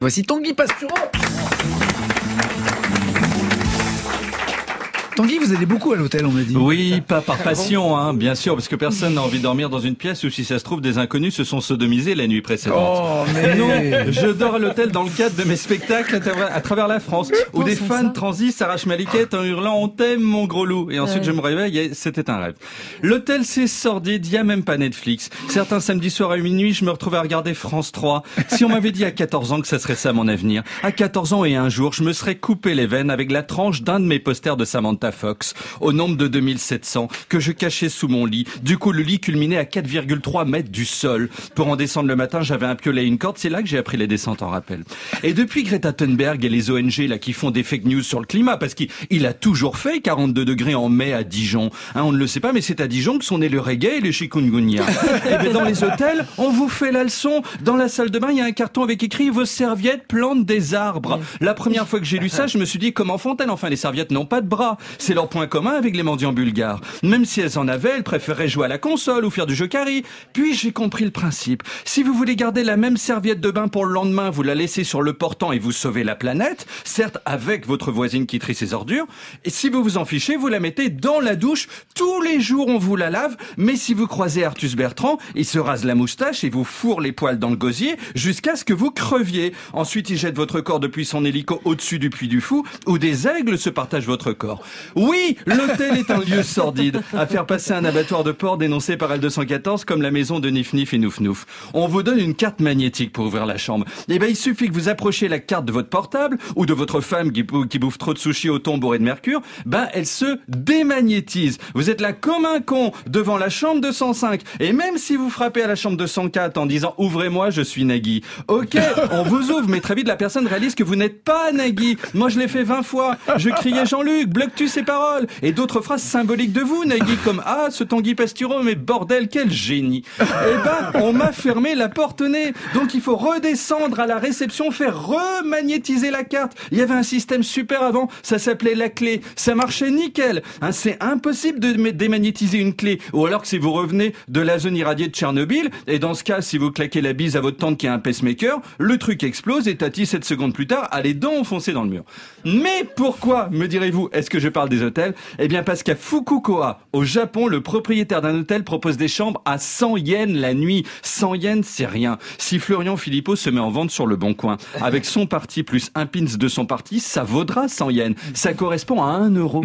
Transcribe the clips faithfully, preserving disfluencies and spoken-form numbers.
Voici Tanguy Pastureau. Tanguy, vous allez beaucoup à l'hôtel, on m'a dit. Oui, pas par passion, hein, bien sûr, parce que personne n'a envie de dormir dans une pièce où, si ça se trouve, des inconnus se sont sodomisés la nuit précédente. Oh, mais non, je dors à l'hôtel dans le cadre de mes spectacles à travers, à travers la France, où des fans transisent, s'arrachent ma liquette en hurlant « On t'aime, mon gros loup !» Et ensuite, je me réveille et c'était un rêve. L'hôtel, c'est sordide, il y a même pas Netflix. Certains samedis soirs à minuit, je me retrouvais à regarder France trois. Si on m'avait dit à quatorze ans que ça serait ça mon avenir, à quatorze ans et un jour, je me serais coupé les veines avec la tranche d'un de mes posters de Samantha Fox, au nombre de deux mille sept cents, que je cachais sous mon lit. Du coup, le lit culminait à quatre virgule trois mètres du sol. Pour en descendre le matin, j'avais un piolet et une corde. C'est là que j'ai appris les descentes en rappel. Et depuis Greta Thunberg et les O N G là qui font des fake news sur le climat, parce qu'il il a toujours fait quarante-deux degrés en mai à Dijon. Hein, on ne le sait pas, mais c'est à Dijon que sont nés le reggae et le chikungunya. Et bien dans les hôtels, on vous fait la leçon. Dans la salle de bain, il y a un carton avec écrit « Vos serviettes plantent des arbres ». La première fois que j'ai lu ça, je me suis dit « Comment font-elles ? Enfin, les serviettes n'ont pas de bras. C'est leur point commun avec les mendiants bulgares. Même si elles en avaient, elles préféraient jouer à la console ou faire du jeu carry. Puis j'ai compris le principe. Si vous voulez garder la même serviette de bain pour le lendemain, vous la laissez sur le portant et vous sauvez la planète, certes avec votre voisine qui trie ses ordures. Et si vous vous en fichez, vous la mettez dans la douche. Tous les jours, on vous la lave. Mais si vous croisez Artus Bertrand, il se rase la moustache et vous fourre les poils dans le gosier jusqu'à ce que vous creviez. Ensuite, il jette votre corps depuis son hélico au-dessus du Puy du Fou où des aigles se partagent votre corps. Oui, l'hôtel est un lieu sordide, à faire passer un abattoir de porc dénoncé par L deux cent quatorze comme la maison de Nif Nif et Nouf Nouf. On vous donne une carte magnétique pour ouvrir la chambre. Et ben il suffit que vous approchiez la carte de votre portable ou de votre femme qui, qui bouffe trop de sushis au thon bourré de mercure, ben elle se démagnétise. Vous êtes là comme un con devant la chambre deux cent cinq. Et même si vous frappez à la chambre deux cent quatre en disant « Ouvrez-moi, je suis Nagui ». Ok, on vous ouvre, mais très vite la personne réalise que vous n'êtes pas Nagui. Moi je l'ai fait vingt fois. Je criais « Jean-Luc, bloques-tu ces paroles ?» Et d'autres phrases symboliques de vous, Nagui, comme « Ah, ce Tanguy Pastureau, mais bordel, quel génie !» Eh ben, on m'a fermé la porte au nez. Donc il faut redescendre à la réception, faire remagnétiser la carte. Il y avait un système super avant, ça s'appelait la clé. Ça marchait nickel. Hein, c'est impossible de démagnétiser une clé. Ou alors que si vous revenez de la zone irradiée de Tchernobyl, et dans ce cas, si vous claquez la bise à votre tante qui a un pacemaker, le truc explose et Tati, sept secondes plus tard, a les dents enfoncées dans le mur. Mais pourquoi, me direz-vous, est-ce que je parle des hôtels ? Eh bien parce qu'à Fukuoka, au Japon, le propriétaire d'un hôtel propose des chambres à cent yens la nuit. cent yens, c'est rien. Si Florian Philippot se met en vente sur le Bon Coin, avec son parti plus un pins de son parti, ça vaudra cent yens. Ça correspond à un euro.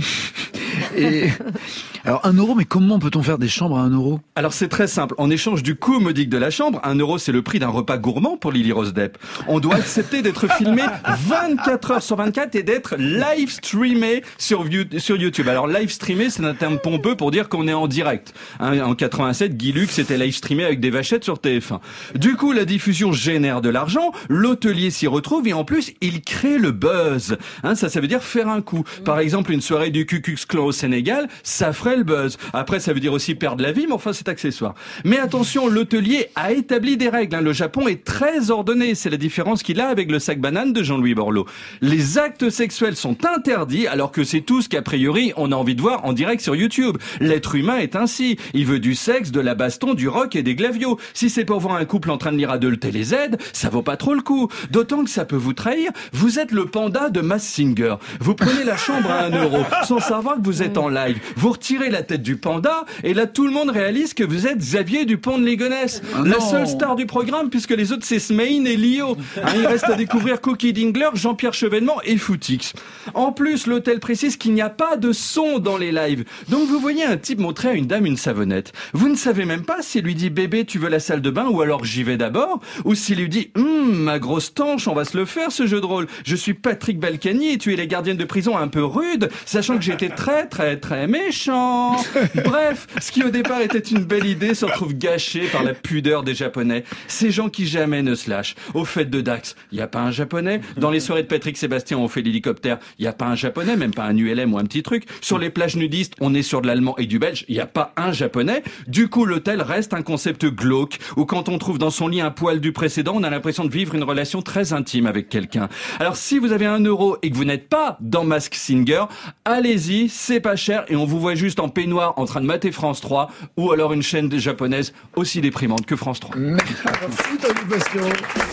Et... Alors, un euro, mais comment peut-on faire des chambres à un euro ? Alors, c'est très simple. En échange du coût modique de la chambre, un euro, c'est le prix d'un repas gourmand pour Lily Rose Depp. On doit accepter d'être filmé vingt-quatre heures sur vingt-quatre et d'être live streamé sur, sur YouTube. Alors, live streamé, c'est un terme pompeux pour dire qu'on est en direct. Hein, en quatre-vingt-sept, Guy Lux était live streamé avec des vachettes sur T F un. Du coup, la diffusion génère de l'argent, l'hôtelier s'y retrouve et en plus, il crée le buzz. Hein, ça, ça veut dire faire un coup. Par exemple, une soirée du Ku Klux Klan au Sénégal, ça ferait le buzz. Après, ça veut dire aussi perdre la vie, mais enfin, c'est accessoire. Mais attention, l'hôtelier a établi des règles. Hein. Le Japon est très ordonné. C'est la différence qu'il a avec le sac banane de Jean-Louis Borloo. Les actes sexuels sont interdits, alors que c'est tout ce qu'a priori on a envie de voir en direct sur YouTube. L'être humain est ainsi. Il veut du sexe, de la baston, du rock et des glavios. Si c'est pour voir un couple en train de lire adulter les aides, ça vaut pas trop le coup. D'autant que ça peut vous trahir. Vous êtes le panda de Masked Singer. Vous prenez la chambre à un euro, sans savoir que vous êtes en live. Vous retirez la tête du panda, et là tout le monde réalise que vous êtes Xavier Dupont de Ligonnès. Ah la non. seule star du programme, puisque les autres c'est Smaïn et Lio. Hein, il reste à découvrir Cookie Dingler, Jean-Pierre Chevènement et Footix. En plus, l'hôtel précise qu'il n'y a pas de son dans les lives. Donc vous voyez un type montrer à une dame une savonnette. Vous ne savez même pas s'il lui dit « Bébé, tu veux la salle de bain ?» ou alors « J'y vais d'abord » ou s'il lui dit hum, « Ma grosse tanche, on va se le faire ce jeu de rôle. Je suis Patrick Balkany et tu es la gardienne de prison un peu rude, sachant que j'étais très très très méchant. » Bref, ce qui au départ était une belle idée se retrouve gâché par la pudeur des Japonais. Ces gens qui jamais ne se lâchent. Aux fêtes de Dax, il n'y a pas un Japonais. Dans les soirées de Patrick Sébastien, on fait l'hélicoptère, il n'y a pas un Japonais, même pas un U L M ou un petit truc. Sur les plages nudistes, on est sur de l'allemand et du belge, il n'y a pas un Japonais. Du coup, l'hôtel reste un concept glauque, où quand on trouve dans son lit un poil du précédent, on a l'impression de vivre une relation très intime avec quelqu'un. Alors si vous avez un euro et que vous n'êtes pas dans Masked Singer, allez-y, c'est pas cher et on vous voit juste en peignoir en train de mater France trois ou alors une chaîne japonaise aussi déprimante que France trois. Merci, Tanguy Pastureau.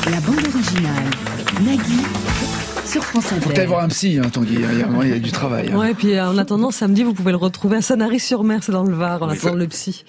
La bande originale, Nagui, sur France Inter. Faut peut-être voir un psy, hein, Tanguy. Il y a, il y a du travail. Hein. Ouais, puis en attendant, samedi, vous pouvez le retrouver à Sanary-sur-Mer, c'est dans le Var, en attendant le psy.